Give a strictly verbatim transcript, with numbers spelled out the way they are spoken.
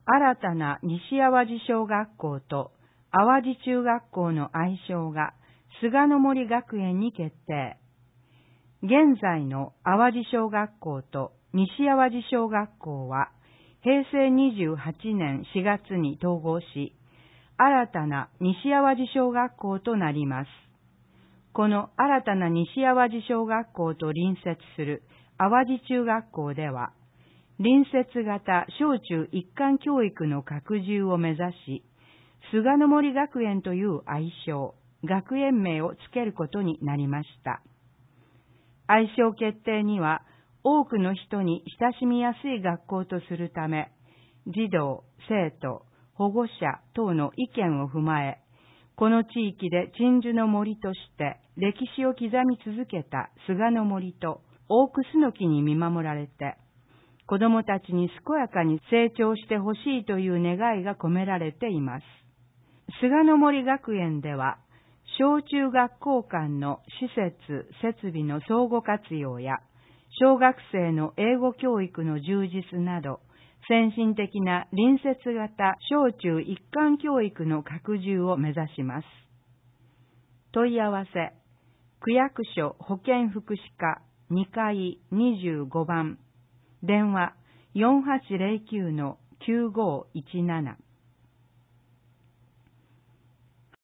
新たな西淡路小学校と淡路中学校の愛称が菅の森学園に決定。現在の淡路小学校と西淡路小学校はへいせいにじゅうはちねんしがつに統合し、新たな西淡路小学校となります。この新たな西淡路小学校と隣接する淡路中学校では、隣接型小中一貫教育の拡充を目指し、菅の森学園という愛称、学園名をつけることになりました。愛称決定には、多くの人に親しみやすい学校とするため、児童、生徒、保護者等の意見を踏まえ、この地域で鎮守の森として歴史を刻み続けた菅の森と大クスノキに見守られて、子供たちに健やかに成長してほしいという願いが込められています。菅の森学園では、小中学校間の施設、設備の相互活用や、小学生の英語教育の充実など、先進的な隣接型小中一貫教育の拡充を目指します。問い合わせ、区役所保健福祉課にかいにじゅうごばん、電話 よんはちゼロきゅうのきゅうごいちなな。